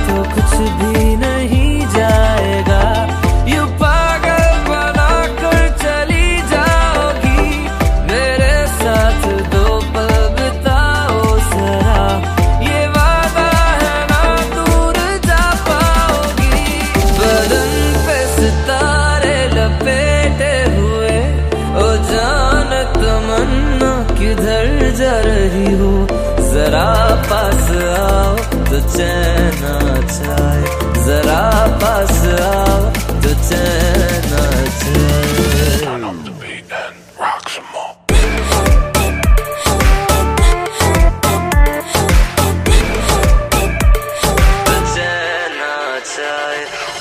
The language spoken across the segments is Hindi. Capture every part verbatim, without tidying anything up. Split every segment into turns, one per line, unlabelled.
तो कुछ भी नहीं जाएगा। यू पागल बना कर चली जाओगी, मेरे साथ दो पल बिताओ जरा, ये वादा है ना दूर जा पाओगी। बदन पे सितारे लपेटे हुए, ओ जान तमन्ना किधर जा रही हो, जरा पास आओ तो चैन आ जाए, जरा पास आओ तो चैन आ जाए। Turn up the beat and rock some more. तो चैन आ जाए।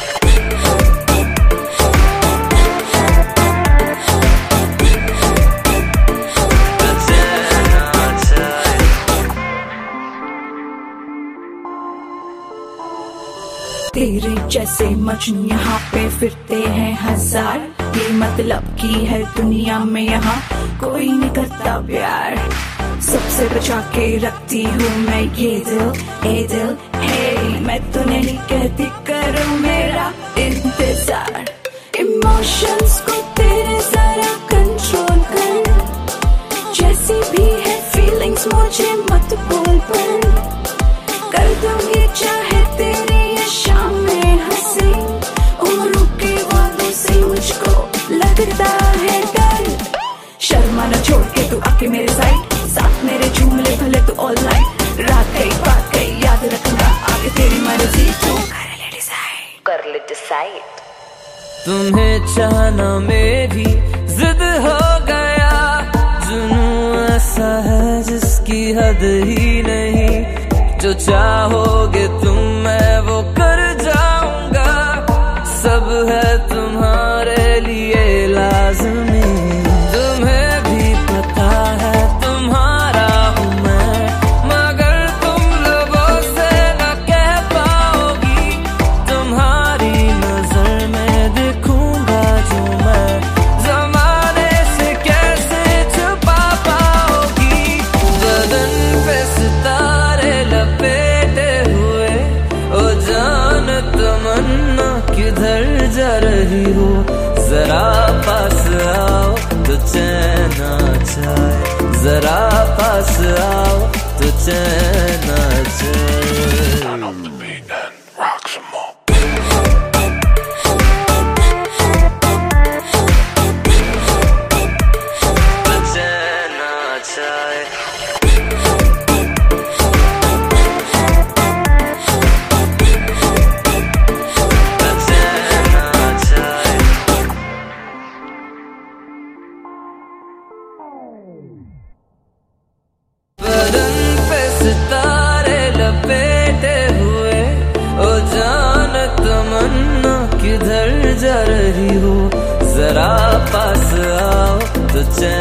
तेरे जैसे मजनू यहाँ पे फिरते हैं हजार, ये मतलब की है दुनिया में यहाँ कोई नहीं करता प्यार। सबसे बचा के रखती हूँ मैं ये दिल, ए दिल, हे मैं तो नहीं कहती करो मेरा इंतजार। इमोशंस को तेरे जरा कंट्रोल कर, जैसी भी है फीलिंग्स मुझे मत बोल पर, कर दूंगी चाहे तेरी ये शाम में हंसी, उम्रों के वादों से मुझको लगता है डर। शर्मा न छोड़ के तू आके मेरे साइड, साथ मेरे झूम ले भले तू ऑल नाइट, रात गई बात गई याद रखना, आगे तेरी मर्जी तू कर ले डिसाइड, कर ले डिसाइड।
तुम्हें चाहना मेरी जिद हो गया, जुनून ऐसा है जिसकी हद ही नहीं, जो चाहोगे तुम मैं वो कर जाऊंगा, सब है तुम्हारे लिए लाज़मी। तुम्हें भी पता है तुम्हारा हूँ मैं, मगर तुम लोगों से न कह पाओगी, तुम्हारी नजर में दिखूंगा जो मैं, जमाने से कैसे छुपा पाओगी। बदन पे सितारे लपेटे हुए, ओ जान तमन्ना किधर जा रही हो, जरा पास आओ तो चैन आ जाए, जरा पास आओ तो चैन आ जाए। Turn up the beat and rock some more. तो चैन आ जाए। बदन पे सितारे लपेटे हुए, ओ जान तमन्ना किधर जा रही हो, जरा पास आओ तो चैन